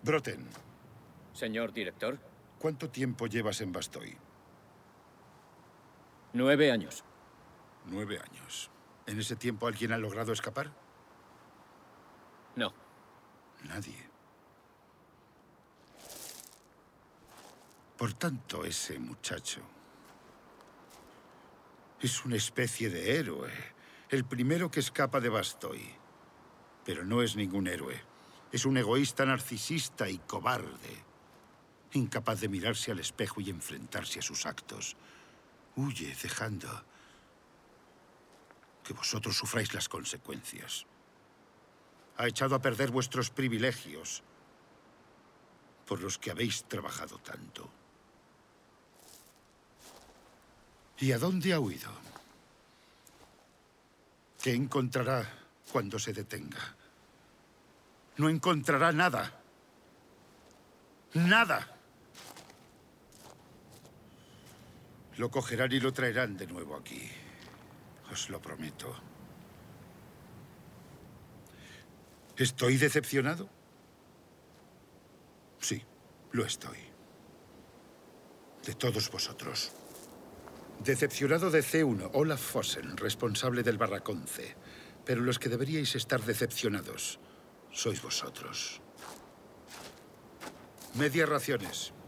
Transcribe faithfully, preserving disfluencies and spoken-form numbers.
Broten. Señor director. ¿Cuánto tiempo llevas en Bastoy? Nueve años. Nueve años. ¿En ese tiempo alguien ha logrado escapar? No. Nadie. Por tanto, ese muchacho es una especie de héroe. El primero que escapa de Bastoy. Pero no es ningún héroe. Es un egoísta narcisista y cobarde. Incapaz de mirarse al espejo y enfrentarse a sus actos. Huye dejando que vosotros sufráis las consecuencias. Ha echado a perder vuestros privilegios por los que habéis trabajado tanto. ¿Y a dónde ha huido? ¿Qué encontrará cuando se detenga? No encontrará nada. ¡Nada! Lo cogerán y lo traerán de nuevo aquí. Os lo prometo. ¿Estoy decepcionado? Sí, lo estoy. De todos vosotros. Decepcionado de C uno, Olaf Fossen, responsable del barracón C. Pero los que deberíais estar decepcionados sois vosotros. Medias raciones.